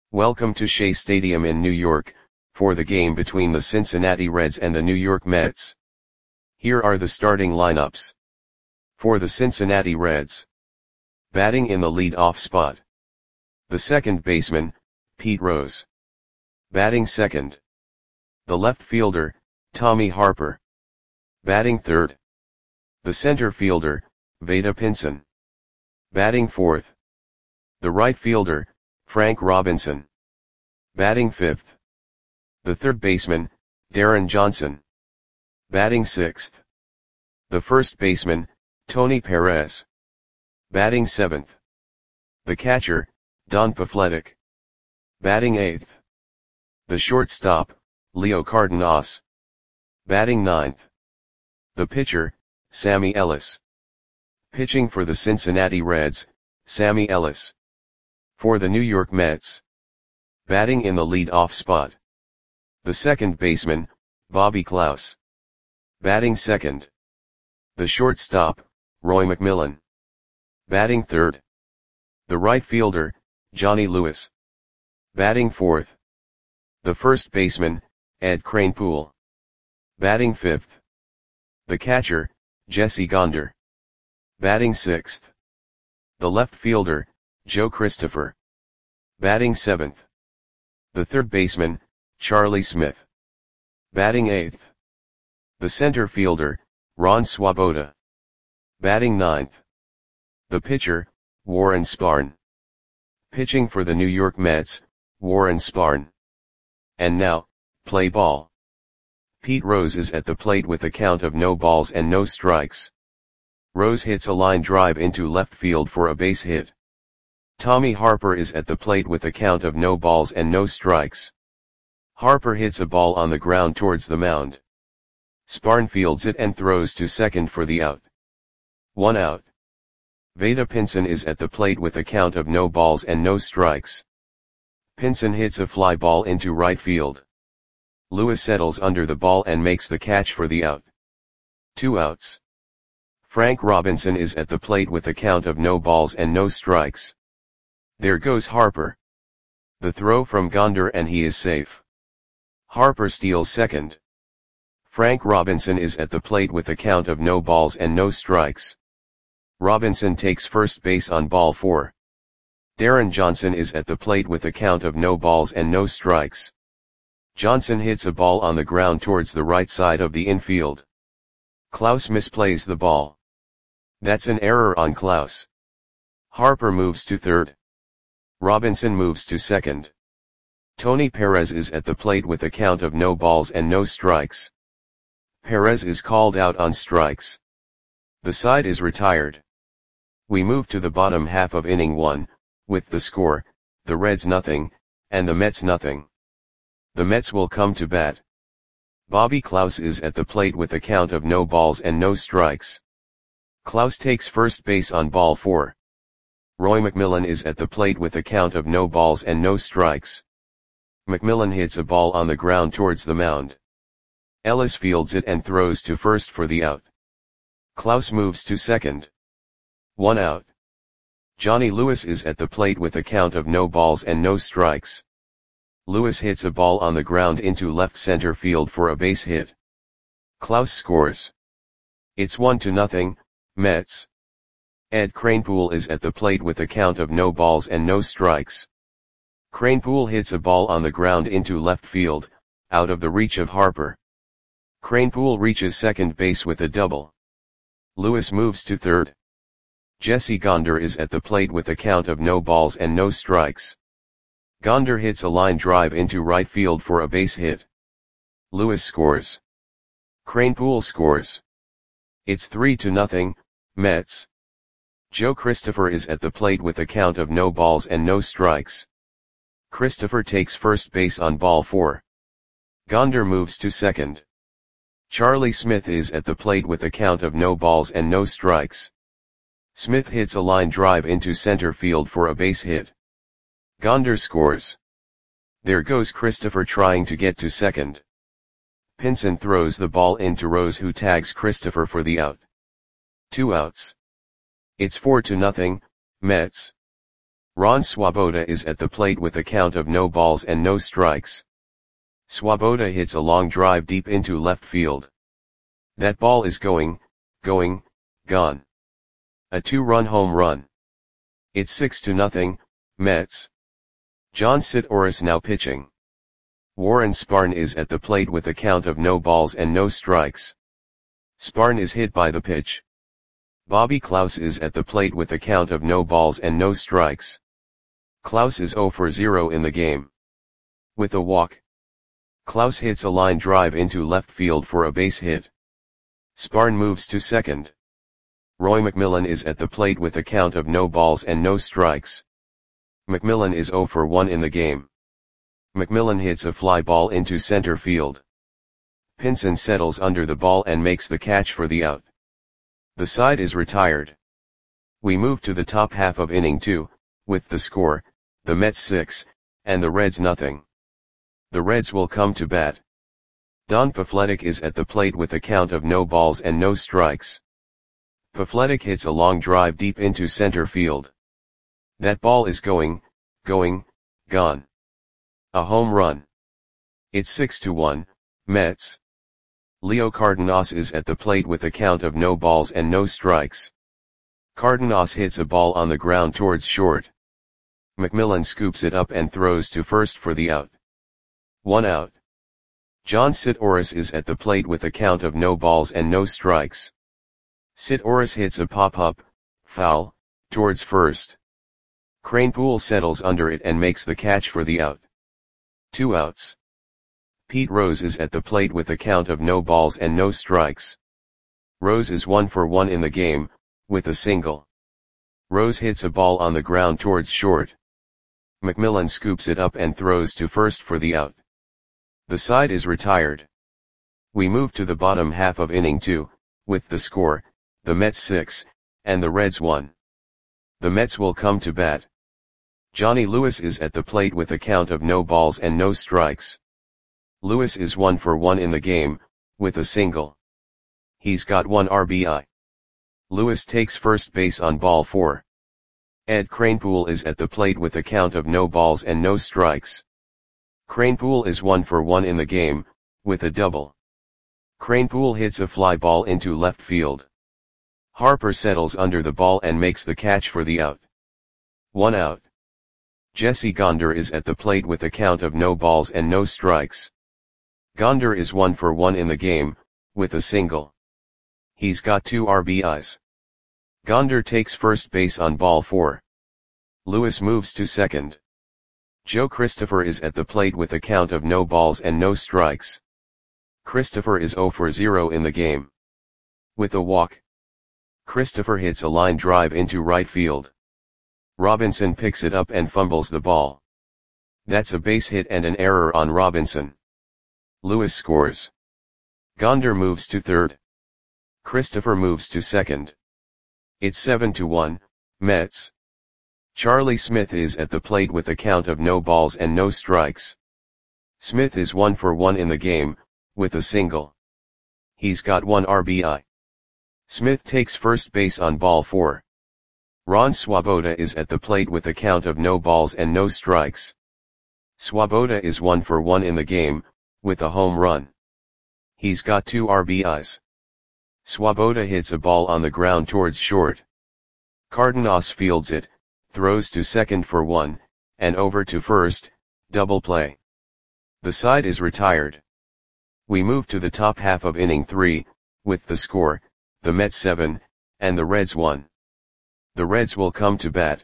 Welcome to Shea Stadium in New York, for the game between the Cincinnati Reds and the New York Mets. Here are the starting lineups. For the Cincinnati Reds. Batting in the lead-off spot. The second baseman, Pete Rose. Batting second. The left fielder, Tommy Harper. Batting third. The center fielder, Vada Pinson. Batting fourth. The right fielder, Frank Robinson. Batting fifth. The third baseman, Darren Johnson. Batting sixth. The first baseman, Tony Perez. Batting seventh. The catcher, Don Pafletic. Batting eighth. The shortstop, Leo Cardenas. Batting ninth. The pitcher, Sammy Ellis. Pitching for the Cincinnati Reds, Sammy Ellis. For the New York Mets. Batting in the lead-off spot. The second baseman, Bobby Klaus. Batting second. The shortstop, Roy McMillan. Batting third. The right fielder, Johnny Lewis. Batting fourth. The first baseman, Ed Kranepool. Batting fifth. The catcher, Jesse Gonder. Batting sixth. The left fielder, Joe Christopher. Batting seventh. The third baseman, Charlie Smith. Batting eighth. The center fielder, Ron Swoboda. Batting ninth. The pitcher, Warren Spahn. Pitching for the New York Mets, Warren Spahn. And now, play ball. Pete Rose is at the plate with a count of no balls and no strikes. Rose hits a line drive into left field for a base hit. Tommy Harper is at the plate with a count of no balls and no strikes. Harper hits a ball on the ground towards the mound. Spahn fields it and throws to second for the out. 1 out. Vada Pinson is at the plate with a count of no balls and no strikes. Pinson hits a fly ball into right field. Lewis settles under the ball and makes the catch for the out. 2 outs. Frank Robinson is at the plate with a count of no balls and no strikes. There goes Harper. The throw from Gonder and he is safe. Harper steals second. Frank Robinson is at the plate with a count of no balls and no strikes. Robinson takes first base on ball 4. Darren Johnson is at the plate with a count of no balls and no strikes. Johnson hits a ball on the ground towards the right side of the infield. Klaus misplays the ball. That's an error on Klaus. Harper moves to third. Robinson moves to second. Tony Perez is at the plate with a count of no balls and no strikes. Perez is called out on strikes. The side is retired. We move to the bottom half of inning 1, with the score, the Reds nothing, and the Mets nothing. The Mets will come to bat. Bobby Klaus is at the plate with a count of no balls and no strikes. Klaus takes first base on ball 4. Roy McMillan is at the plate with a count of no balls and no strikes. McMillan hits a ball on the ground towards the mound. Ellis fields it and throws to first for the out. Klaus moves to second. 1 out. Johnny Lewis is at the plate with a count of no balls and no strikes. Lewis hits a ball on the ground into left center field for a base hit. Klaus scores. It's 1-0, Mets. Ed Kranepool is at the plate with a count of no balls and no strikes. Kranepool hits a ball on the ground into left field, out of the reach of Harper. Kranepool reaches second base with a double. Lewis moves to third. Jesse Gonder is at the plate with a count of no balls and no strikes. Gonder hits a line drive into right field for a base hit. Lewis scores. Kranepool scores. It's 3-0, Mets. Joe Christopher is at the plate with a count of no balls and no strikes. Christopher takes first base on ball 4. Gonder moves to second. Charlie Smith is at the plate with a count of no balls and no strikes. Smith hits a line drive into center field for a base hit. Gonder scores. There goes Christopher trying to get to second. Pinson throws the ball into Rose, who tags Christopher for the out. 2 outs. It's 4-0, Mets. Ron Swoboda is at the plate with a count of no balls and no strikes. Swoboda hits a long drive deep into left field. That ball is going, gone. A 2-run home run. It's 6-0, Mets. John Sitouris now pitching. Warren Spahn is at the plate with a count of no balls and no strikes. Spahn is hit by the pitch. Bobby Klaus is at the plate with a count of no balls and no strikes. Klaus is 0 for 0 in the game. With a walk. Klaus hits a line drive into left field for a base hit. Spahn moves to second. Roy McMillan is at the plate with a count of no balls and no strikes. McMillan is 0 for 1 in the game. McMillan hits a fly ball into center field. Pinson settles under the ball and makes the catch for the out. The side is retired. We move to the top half of inning 2, with the score, the Mets 6, and the Reds nothing. The Reds will come to bat. Don Pafletic is at the plate with a count of no balls and no strikes. Pafletic hits a long drive deep into center field. That ball is going, gone. A home run. It's 6-1, Mets. Leo Cardenas is at the plate with a count of no balls and no strikes. Cardenas hits a ball on the ground towards short. McMillan scoops it up and throws to first for the out. 1 out. John Sitouris is at the plate with a count of no balls and no strikes. Sitouris hits a pop-up, foul, towards first. Kranepool settles under it and makes the catch for the out. 2 outs. Pete Rose is at the plate with a count of no balls and no strikes. Rose is 1 for 1 in the game, with a single. Rose hits a ball on the ground towards short. McMillan scoops it up and throws to first for the out. The side is retired. We move to the bottom half of inning 2, with the score, the Mets 6, and the Reds 1. The Mets will come to bat. Johnny Lewis is at the plate with a count of no balls and no strikes. Lewis is 1 for 1 in the game, with a single. He's got 1 RBI. Lewis takes first base on ball 4. Ed Kranepool is at the plate with a count of no balls and no strikes. Kranepool is 1 for 1 in the game, with a double. Kranepool hits a fly ball into left field. Harper settles under the ball and makes the catch for the out. 1 out. Jesse Gonder is at the plate with a count of no balls and no strikes. Gonder is 1 for 1 in the game, with a single. He's got 2 RBIs. Gonder takes first base on ball 4. Lewis moves to second. Joe Christopher is at the plate with a count of no balls and no strikes. Christopher is 0 for 0 in the game. With a walk. Christopher hits a line drive into right field. Robinson picks it up and fumbles the ball. That's a base hit and an error on Robinson. Lewis scores. Gonder moves to third. Christopher moves to second. It's 7-1, Mets. Charlie Smith is at the plate with a count of no balls and no strikes. Smith is 1 for 1 in the game, with a single. He's got 1 RBI. Smith takes first base on ball 4. Ron Swoboda is at the plate with a count of no balls and no strikes. Swoboda is 1 for 1 in the game, with a home run. He's got 2 RBIs. Swoboda hits a ball on the ground towards short. Cardenas fields it, throws to second for 1, and over to first, double play. The side is retired. We move to the top half of inning 3, with the score, the Mets 7, and the Reds 1. The Reds will come to bat.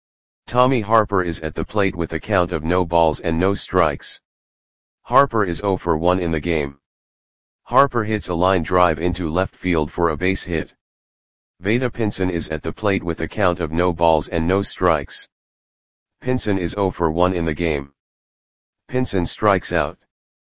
Tommy Harper is at the plate with a count of no balls and no strikes. Harper is 0 for 1 in the game. Harper hits a line drive into left field for a base hit. Vada Pinson is at the plate with a count of no balls and no strikes. Pinson is 0 for 1 in the game. Pinson strikes out.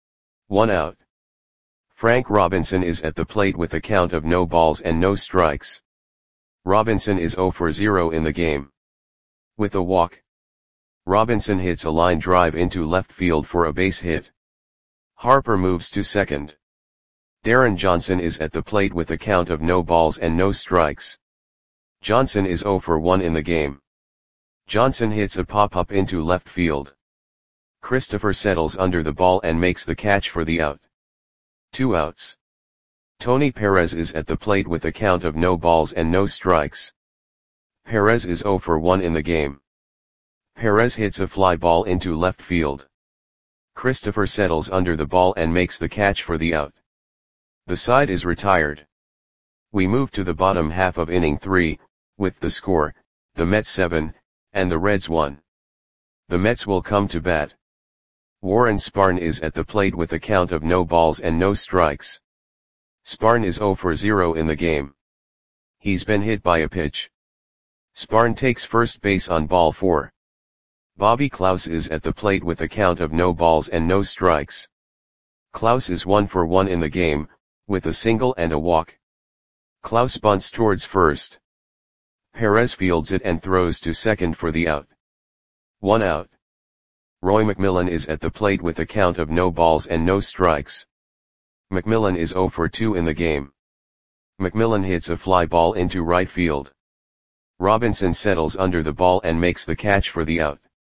1 out. Frank Robinson is at the plate with a count of no balls and no strikes. Robinson is 0 for 0 in the game. With a walk. Robinson hits a line drive into left field for a base hit. Harper moves to second. Darren Johnson is at the plate with a count of no balls and no strikes. Johnson is 0 for 1 in the game. Johnson hits a pop-up into left field. Christopher settles under the ball and makes the catch for the out. 2 outs. Tony Perez is at the plate with a count of no balls and no strikes. Perez is 0 for 1 in the game. Perez hits a fly ball into left field. Christopher settles under the ball and makes the catch for the out. The side is retired. We move to the bottom half of inning 3, with the score, the Mets 7, and the Reds 1. The Mets will come to bat. Warren Spahn is at the plate with a count of no balls and no strikes. Spahn is 0 for 0 in the game. He's been hit by a pitch. Spahn takes first base on ball 4. Bobby Klaus is at the plate with a count of no balls and no strikes. Klaus is 1 for 1 in the game, with a single and a walk. Klaus bunts towards first. Perez fields it and throws to second for the out. 1 out. Roy McMillan is at the plate with a count of no balls and no strikes. McMillan is 0 for 2 in the game. McMillan hits a fly ball into right field. Robinson settles under the ball and makes the catch for the out.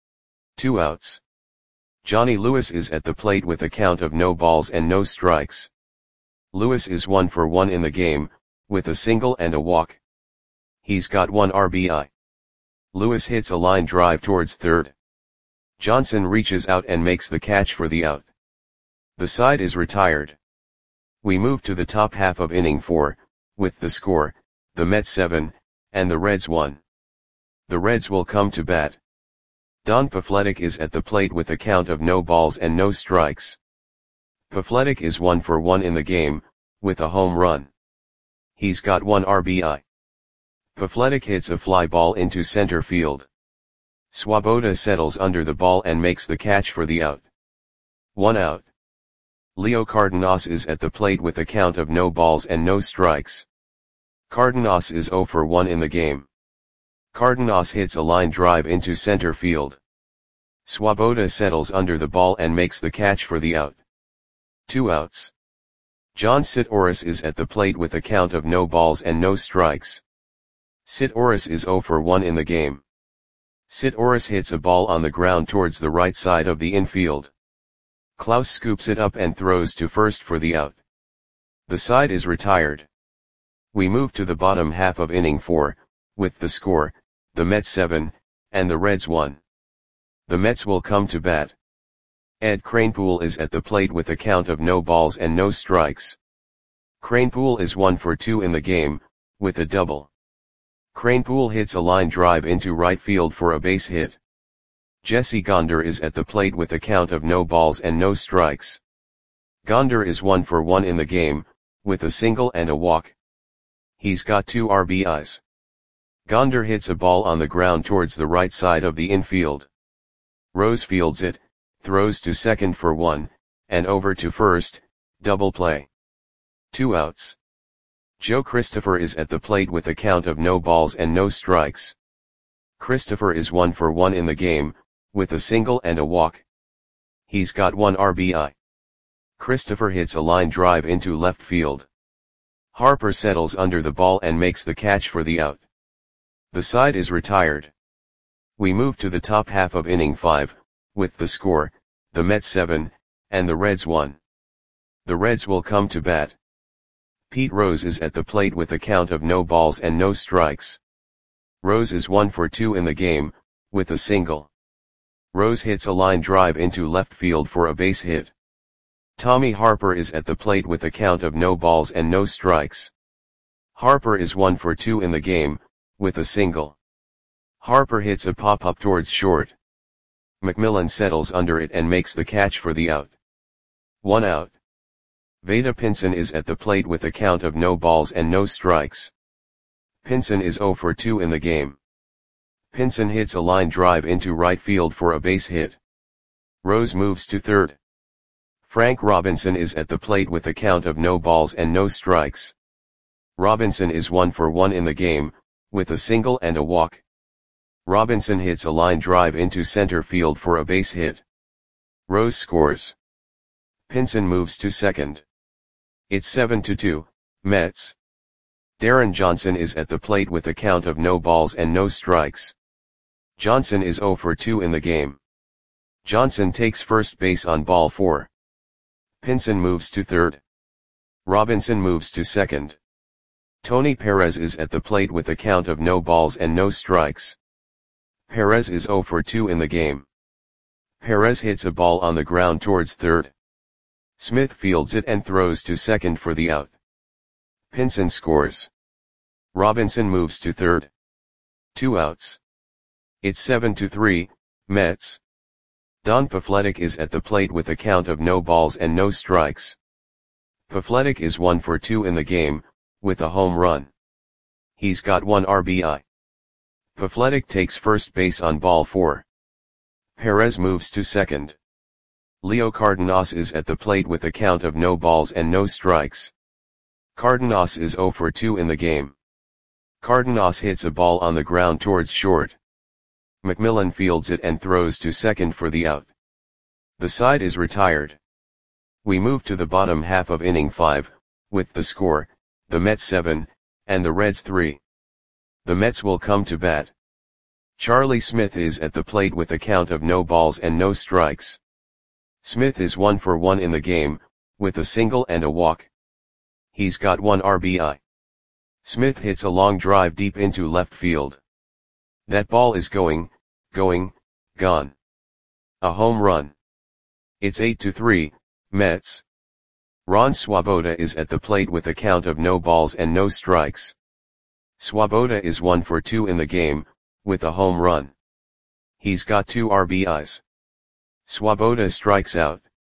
2 outs. Johnny Lewis is at the plate with a count of no balls and no strikes. Lewis is 1 for 1 in the game, with a single and a walk. He's got 1 RBI. Lewis hits a line drive towards third. Johnson reaches out and makes the catch for the out. The side is retired. We move to the top half of inning 4, with the score, the Mets 7, and the Reds 1. The Reds will come to bat. Don Pafletic is at the plate with a count of no balls and no strikes. Pafletic is 1 for 1 in the game, with a home run. He's got 1 RBI. Pafletic hits a fly ball into center field. Swoboda settles under the ball and makes the catch for the out. 1 out. Leo Cardenas is at the plate with a count of no balls and no strikes. Cardenas is 0 for 1 in the game. Cardenas hits a line drive into center field. Swoboda settles under the ball and makes the catch for the out. 2 outs. John Sitoris is at the plate with a count of no balls and no strikes. Sitoris is 0 for 1 in the game. Sitoris hits a ball on the ground towards the right side of the infield. Klaus scoops it up and throws to first for the out. The side is retired. We move to the bottom half of inning 4, with the score, the Mets 7, and the Reds 1. The Mets will come to bat. Ed Kranepool is at the plate with a count of no balls and no strikes. Kranepool is 1 for 2 in the game, with a double. Kranepool hits a line drive into right field for a base hit. Jesse Gonder is at the plate with a count of no balls and no strikes. Gonder is 1 for 1 in the game, with a single and a walk. He's got 2 RBIs. Gonder hits a ball on the ground towards the right side of the infield. Rose fields it, throws to second for 1, and over to first, double play. 2 outs. Joe Christopher is at the plate with a count of no balls and no strikes. Christopher is 1 for 1 in the game, with a single and a walk. He's got 1 RBI. Christopher hits a line drive into left field. Harper settles under the ball and makes the catch for the out. The side is retired. We move to the top half of inning 5, with the score, the Mets 7, and the Reds 1. The Reds will come to bat. Pete Rose is at the plate with a count of no balls and no strikes. Rose is 1 for 2 in the game, with a single. Rose hits a line drive into left field for a base hit. Tommy Harper is at the plate with a count of no balls and no strikes. Harper is 1 for 2 in the game, with a single. Harper hits a pop-up towards short. McMillan settles under it and makes the catch for the out. 1 out. Vada Pinson is at the plate with a count of no balls and no strikes. Pinson is 0 for 2 in the game. Pinson hits a line drive into right field for a base hit. Rose moves to third. Frank Robinson is at the plate with a count of no balls and no strikes. Robinson is 1 for 1 in the game, with a single and a walk. Robinson hits a line drive into center field for a base hit. Rose scores. Pinson moves to second. It's 7-2, Mets. Darren Johnson is at the plate with a count of no balls and no strikes. Johnson is 0 for 2 in the game. Johnson takes first base on ball 4. Pinson moves to third. Robinson moves to second. Tony Perez is at the plate with a count of no balls and no strikes. Perez is 0 for 2 in the game. Perez hits a ball on the ground towards third. Smith fields it and throws to second for the out. Pinson scores. Robinson moves to third. 2 outs. It's 7-3, Mets. Don Pafletic is at the plate with a count of no balls and no strikes. Pafletic is 1 for 2 in the game, with a home run. He's got 1 RBI. Pafletic takes first base on ball 4. Perez moves to second. Leo Cardenas is at the plate with a count of no balls and no strikes. Cardenas is 0 for 2 in the game. Cardenas hits a ball on the ground towards short. McMillan fields it and throws to second for the out. The side is retired. We move to the bottom half of inning 5, with the score, the Mets 7, and the Reds 3. The Mets will come to bat. Charlie Smith is at the plate with a count of no balls and no strikes. Smith is 1 for 1 in the game, with a single and a walk. He's got 1 RBI. Smith hits a long drive deep into left field. That ball is gone. A home run. It's 8-3, Mets. Ron Swoboda is at the plate with a count of no balls and no strikes. Swoboda is 1 for 2 in the game, with a home run. He's got 2 RBIs. Swoboda strikes out.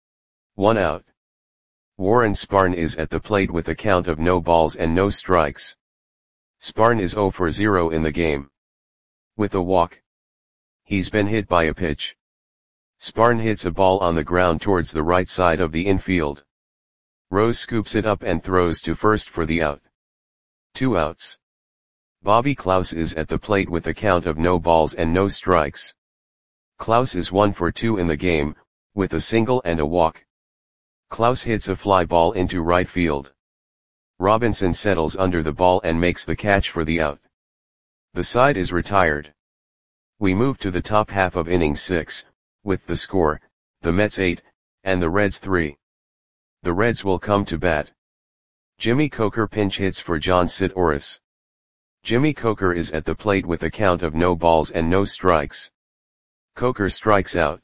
1 out. Warren Spahn is at the plate with a count of no balls and no strikes. Spahn is 0 for 0 in the game. With a walk. He's been hit by a pitch. Spahn hits a ball on the ground towards the right side of the infield. Rose scoops it up and throws to first for the out. 2 outs. Bobby Klaus is at the plate with a count of no balls and no strikes. Klaus is 1 for 2 in the game, with a single and a walk. Klaus hits a fly ball into right field. Robinson settles under the ball and makes the catch for the out. The side is retired. We move to the top half of inning 6, with the score, the Mets 8, and the Reds 3. The Reds will come to bat. Jimmy Coker pinch hits for John Sitouris. Jimmy Coker is at the plate with a count of no balls and no strikes. Coker strikes out.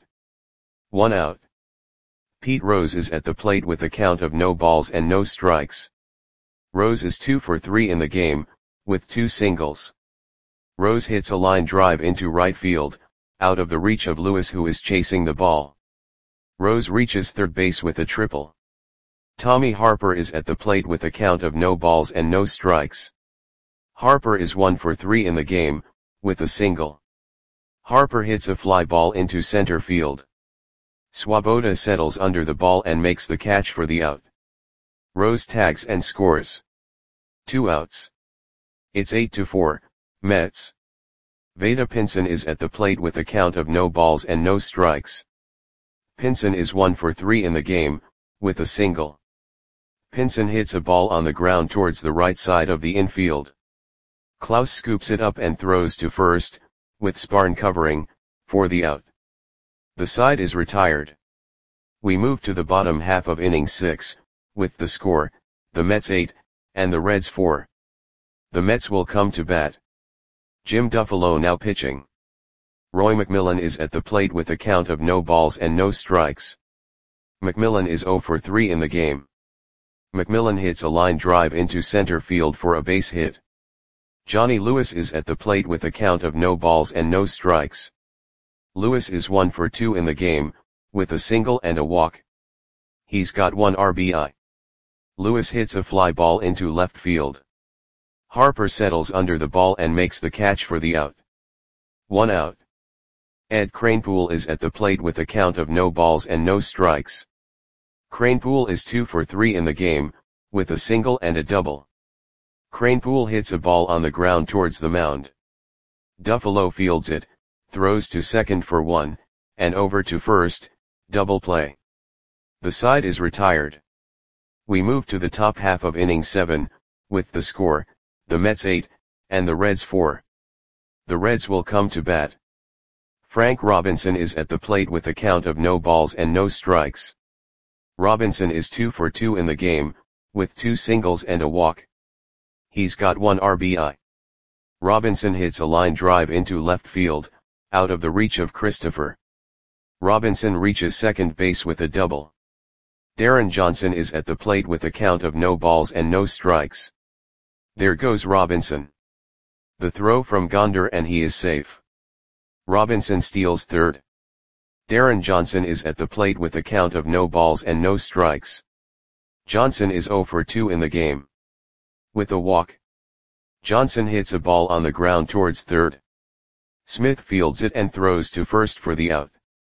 1 out. Pete Rose is at the plate with a count of no balls and no strikes. Rose is 2 for 3 in the game, with 2 singles. Rose hits a line drive into right field, out of the reach of Lewis, who is chasing the ball. Rose reaches third base with a triple. Tommy Harper is at the plate with a count of no balls and no strikes. Harper is 1 for 3 in the game, with a single. Harper hits a fly ball into center field. Swoboda settles under the ball and makes the catch for the out. Rose tags and scores. 2 outs. It's 8-4, Mets. Vada Pinson is at the plate with a count of no balls and no strikes. Pinson is 1 for 3 in the game, with a single. Pinson hits a ball on the ground towards the right side of the infield. Klaus scoops it up and throws to first, with Spahn covering, for the out. The side is retired. We move to the bottom half of inning 6, with the score, the Mets 8, and the Reds 4. The Mets will come to bat. Jim Duffalo now pitching. Roy McMillan is at the plate with a count of no balls and no strikes. McMillan is 0 for 3 in the game. McMillan hits a line drive into center field for a base hit. Johnny Lewis is at the plate with a count of no balls and no strikes. Lewis is 1 for 2 in the game, with a single and a walk. He's got 1 RBI. Lewis hits a fly ball into left field. Harper settles under the ball and makes the catch for the out. 1 out. Ed Kranepool is at the plate with a count of no balls and no strikes. Kranepool is 2 for 3 in the game, with a single and a double. Kranepool hits a ball on the ground towards the mound. Duffalo fields it, throws to second for 1, and over to first, double play. The side is retired. We move to the top half of inning 7, with the score, the Mets 8, and the Reds 4. The Reds will come to bat. Frank Robinson is at the plate with a count of no balls and no strikes. Robinson is 2 for 2 in the game, with 2 singles and a walk. He's got 1 RBI. Robinson hits a line drive into left field, out of the reach of Christopher. Robinson reaches second base with a double. Darren Johnson is at the plate with a count of no balls and no strikes. There goes Robinson. The throw from Gonder and he is safe. Robinson steals third. Darren Johnson is at the plate with a count of no balls and no strikes. Johnson is 0 for 2 in the game. With a walk. Johnson hits a ball on the ground towards third. Smith fields it and throws to first for the out.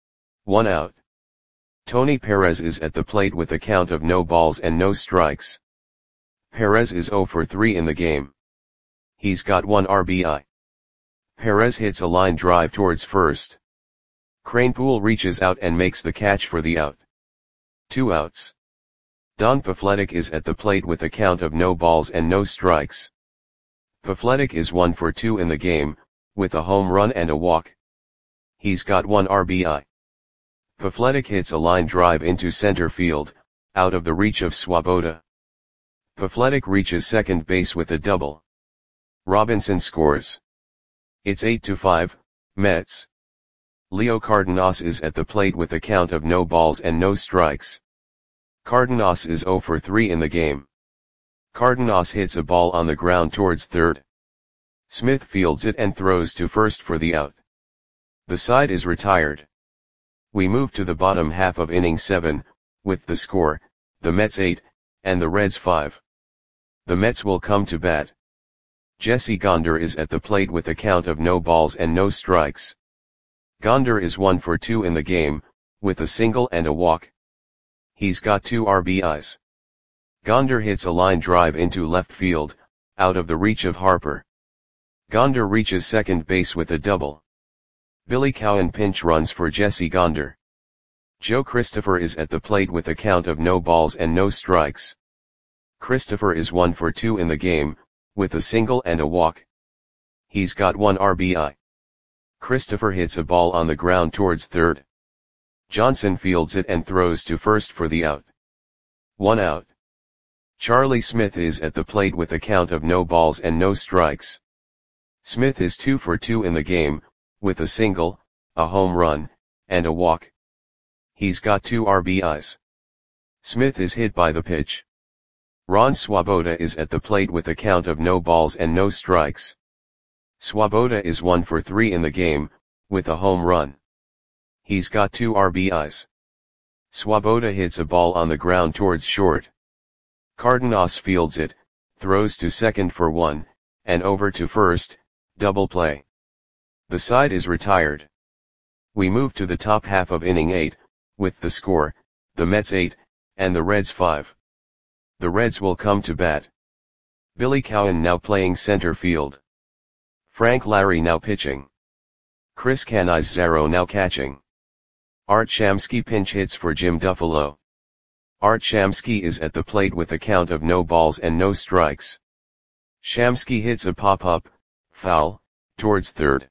1 out. Tony Perez is at the plate with a count of no balls and no strikes. Perez is 0 for 3 in the game. He's got 1 RBI. Perez hits a line drive towards first. Kranepool reaches out and makes the catch for the out. 2 outs. Don Pafletic is at the plate with a count of no balls and no strikes. Pafletic is 1 for 2 in the game, with a home run and a walk. He's got 1 RBI. Pafletic hits a line drive into center field, out of the reach of Swoboda. Pafletic reaches second base with a double. Robinson scores. It's 8-5, Mets. Leo Cardenas is at the plate with a count of no balls and no strikes. Cardenas is 0 for 3 in the game. Cardenas hits a ball on the ground towards third. Smith fields it and throws to first for the out. The side is retired. We move to the bottom half of inning 7, with the score, the Mets 8, and the Reds 5. The Mets will come to bat. Jesse Gonder is at the plate with a count of no balls and no strikes. Gonder is 1 for 2 in the game, with a single and a walk. He's got 2 RBIs. Gonder hits a line drive into left field, out of the reach of Harper. Gonder reaches second base with a double. Billy Cowan pinch runs for Jesse Gonder. Joe Christopher is at the plate with a count of no balls and no strikes. Christopher is 1 for 2 in the game, with a single and a walk. He's got 1 RBI. Christopher hits a ball on the ground towards third. Johnson fields it and throws to first for the out. 1 out. Charlie Smith is at the plate with a count of no balls and no strikes. Smith is 2 for 2 in the game, with a single, a home run, and a walk. He's got 2 RBIs. Smith is hit by the pitch. Ron Swoboda is at the plate with a count of no balls and no strikes. Swoboda is 1 for 3 in the game, with a home run. He's got 2 RBIs. Swoboda hits a ball on the ground towards short. Cardenas fields it, throws to second for 1, and over to first, double play. The side is retired. We move to the top half of inning 8, with the score, the Mets 8, and the Reds 5. The Reds will come to bat. Billy Cowan now playing center field. Frank Larry now pitching. Chris Canizaro now catching. Art Shamsky pinch hits for Jim Duffalo. Art Shamsky is at the plate with a count of no balls and no strikes. Shamsky hits a pop-up, foul, towards third.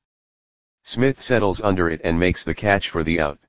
Smith settles under it and makes the catch for the out.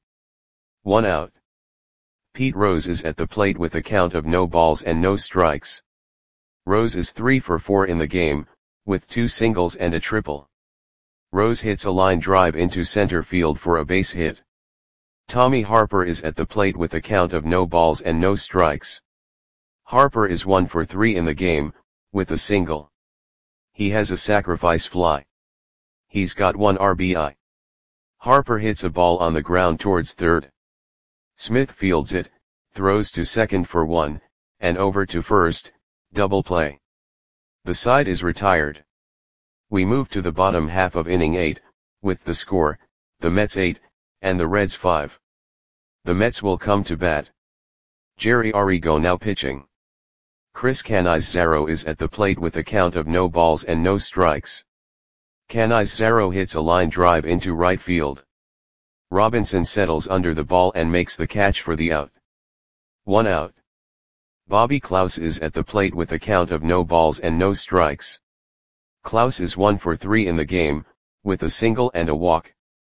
1 out. Pete Rose is at the plate with a count of no balls and no strikes. Rose is 3 for 4 in the game, with 2 singles and a triple. Rose hits a line drive into center field for a base hit. Tommy Harper is at the plate with a count of no balls and no strikes. Harper is 1 for 3 in the game, with a single. He has a sacrifice fly. He's got 1 RBI. Harper hits a ball on the ground towards third. Smith fields it, throws to second for 1, and over to first, double play. The side is retired. We move to the bottom half of inning 8, with the score, the Mets 8, and the Reds 5. The Mets will come to bat. Jerry Arrigo now pitching. Chris Canizaro is at the plate with a count of no balls and no strikes. Canizaro hits a line drive into right field. Robinson settles under the ball and makes the catch for the out. 1 out. Bobby Klaus is at the plate with a count of no balls and no strikes. Klaus is 1 for 3 in the game, with a single and a walk.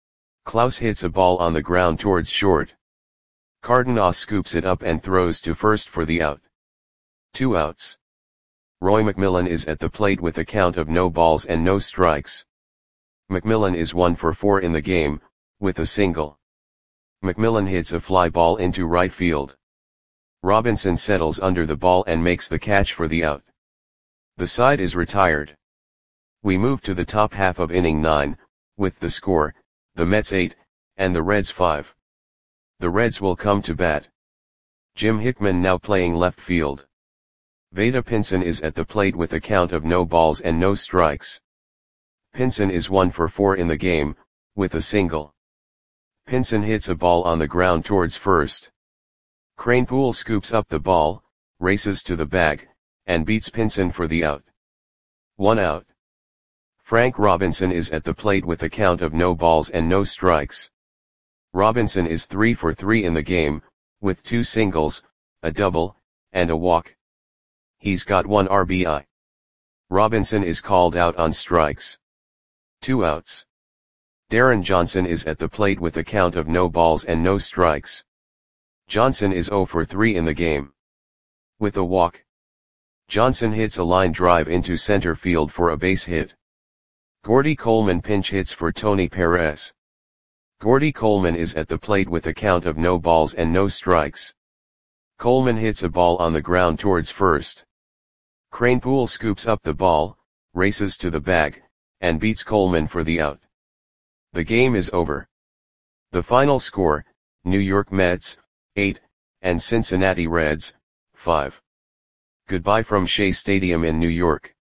Klaus hits a ball on the ground towards short. Cardenas scoops it up and throws to first for the out. 2 outs. Roy McMillan is at the plate with a count of no balls and no strikes. McMillan is 1 for 4 in the game, with a single. McMillan hits a fly ball into right field. Robinson settles under the ball and makes the catch for the out. The side is retired. We move to the top half of inning 9, with the score, the Mets 8, and the Reds 5. The Reds will come to bat. Jim Hickman now playing left field. Vada Pinson is at the plate with a count of no balls and no strikes. Pinson is 1 for 4 in the game, with a single. Pinson hits a ball on the ground towards first. Kranepool scoops up the ball, races to the bag, and beats Pinson for the out. 1 out. Frank Robinson is at the plate with a count of no balls and no strikes. Robinson is 3 for 3 in the game, with 2 singles, a double, and a walk. He's got 1 RBI. Robinson is called out on strikes. 2 outs. Darren Johnson is at the plate with a count of no balls and no strikes. Johnson is 0 for 3 in the game. With a walk. Johnson hits a line drive into center field for a base hit. Gordy Coleman pinch hits for Tony Perez. Gordy Coleman is at the plate with a count of no balls and no strikes. Coleman hits a ball on the ground towards first. Kranepool scoops up the ball, races to the bag, and beats Coleman for the out. The game is over. The final score, New York Mets, 8, and Cincinnati Reds, 5. Goodbye from Shea Stadium in New York.